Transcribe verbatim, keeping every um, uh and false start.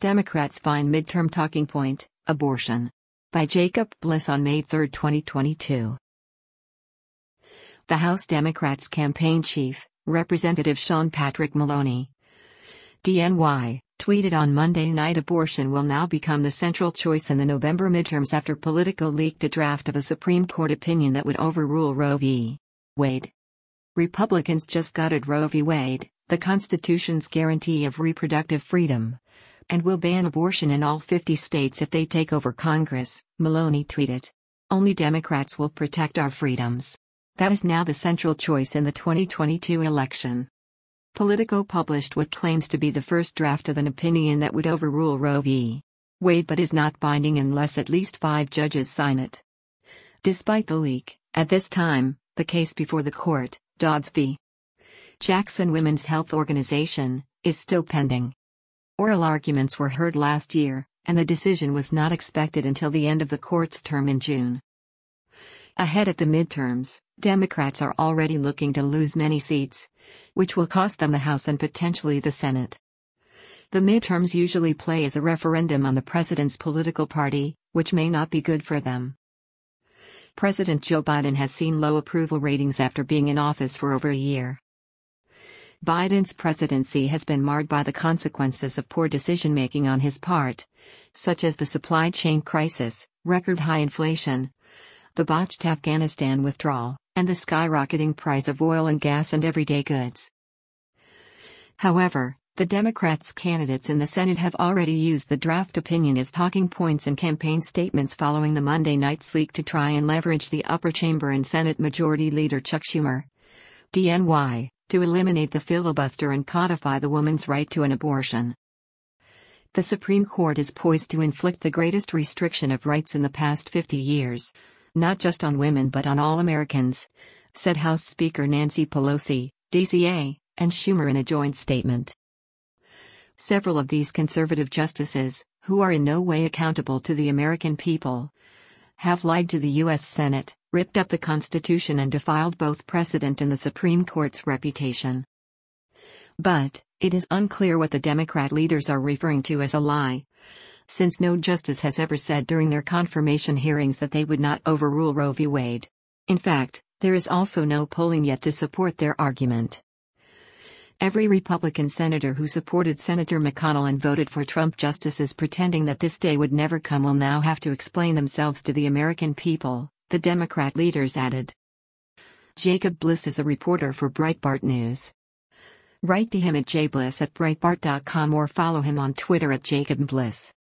Democrats find midterm talking point, abortion. By Jacob Bliss on May third, twenty twenty-two. The House Democrats campaign chief, Representative Sean Patrick Maloney, D N Y, tweeted on Monday night abortion will now become the central choice in the November midterms after Politico leaked a draft of a Supreme Court opinion that would overrule Roe v. Wade. Republicans just gutted Roe v. Wade, the Constitution's guarantee of reproductive freedom, and will ban abortion in all fifty states if they take over Congress, Maloney tweeted. Only Democrats will protect our freedoms. That is now the central choice in the twenty twenty-two election. Politico published what claims to be the first draft of an opinion that would overrule Roe v. Wade but is not binding unless at least five judges sign it. Despite the leak, at this time, the case before the court, Dodds v. Jackson Women's Health Organization, is still pending. Oral arguments were heard last year, and the decision was not expected until the end of the court's term in June. Ahead of the midterms, Democrats are already looking to lose many seats, which will cost them the House and potentially the Senate. The midterms usually play as a referendum on the president's political party, which may not be good for them. President Joe Biden has seen low approval ratings after being in office for over a year. Biden's presidency has been marred by the consequences of poor decision-making on his part, such as the supply chain crisis, record-high inflation, the botched Afghanistan withdrawal, and the skyrocketing price of oil and gas and everyday goods. However, the Democrats' candidates in the Senate have already used the draft opinion as talking points and campaign statements following the Monday night's leak to try and leverage the upper chamber and Senate Majority Leader Chuck Schumer, D N Y, to eliminate the filibuster and codify the woman's right to an abortion. The Supreme Court is poised to inflict the greatest restriction of rights in the past fifty years, not just on women but on all Americans, said House Speaker Nancy Pelosi, D C A, and Schumer in a joint statement. Several of these conservative justices, who are in no way accountable to the American people, have lied to the U S Senate, ripped up the Constitution and defiled both precedent and the Supreme Court's reputation. But, it is unclear what the Democrat leaders are referring to as a lie, since no justice has ever said during their confirmation hearings that they would not overrule Roe v. Wade. In fact, there is also no polling yet to support their argument. Every Republican senator who supported Senator McConnell and voted for Trump justices pretending that this day would never come will now have to explain themselves to the American people, the Democrat leaders added. Jacob Bliss is a reporter for Breitbart News. Write to him at jbliss at breitbart dot com or follow him on Twitter at Jacob Bliss.